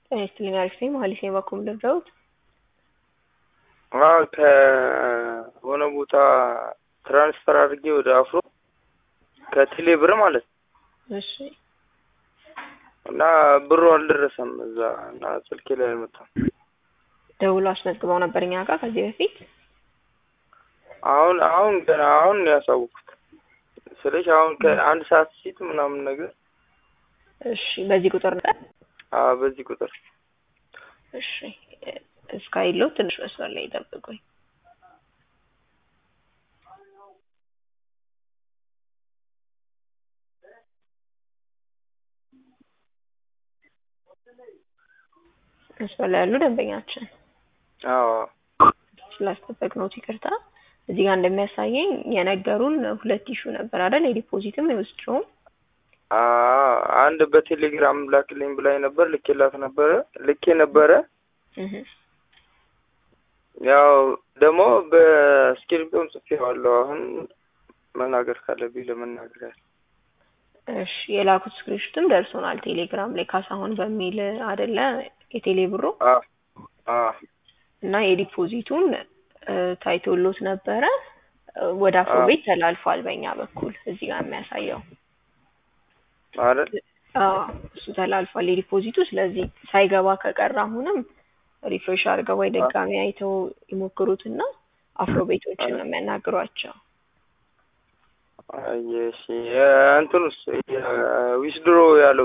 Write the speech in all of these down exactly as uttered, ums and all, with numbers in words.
ስትልኝ አሪፍ ነኝ። መሀሊሴ ባኩም ልርዳውት። አዎ ከሆነ ቦታ ትራንስፈር አድርጌ ወደ አፍሮ ከቴሌ ብር ማለት ነው። እሺ እና ብሩ አልደረሰም እዛ እና ስልኬ ላይ አልመጣም። ደውሎ አስመዝግበው ነበር እኛ ጋር ከዚህ በፊት? አሁን አሁን ገና አሁን ያሳውኩት ስለሽ አሁን ከአንድ ሰዓት ሲት ምናምን ነገር። እሺ በዚህ ቁጥር ነው? አዎ በዚህ ቁጥር። እሺ እስካይለው ትንሽ መስመር ላይ ይጠብቁኝ። መስመር ላይ ያሉ ደንበኛችን። አዎ ስላስተፈቅነው ይቅርታ። እዚህ ጋር እንደሚያሳየኝ የነገሩን ሁለት ኢሹ ነበር አይደል? የዲፖዚትም የውስጥሮም። አዎ አንድ በቴሌግራም ላክልኝ ብላኝ ነበር፣ ልኬላት ነበር ልኬ ነበረ። እህ ያው ደግሞ በስክሪፕቶም ጽፌዋለሁ። አሁን መናገር ካለብኝ ለመናገር ያለ። እሺ የላኩት ስክሪፕትም ደርሶናል ቴሌግራም ላይ ካሳሁን በሚል አይደለ የቴሌ ብሩ? አዎ አዎ እና የዲፖዚቱን ታይቶሎት ነበረ ወደ አፍሮቤት ተላልፏል በእኛ በኩል እዚህ ጋር የሚያሳየው ማለት አዎ እሱ ተላልፏል የዲፖዚቱ። ስለዚህ ሳይገባ ከቀረ አሁንም ሪፍሬሽ አድርገው ወይ ደጋሚ አይተው ይሞክሩትና አፍሮቤቶችን ነው የሚያናግሯቸው። አይሽ እንትንስ ዊዝድሮ ያለው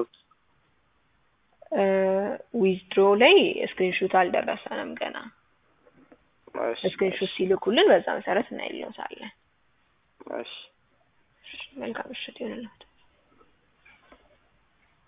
ዊዝድሮ ላይ ስክሪንሾት አልደረሰንም ገና። ስክሪንሾት ሲልኩልን በዛ መሰረት እናይልዎታለን። እሺ መልካም ምሽት ይሁንልዎት።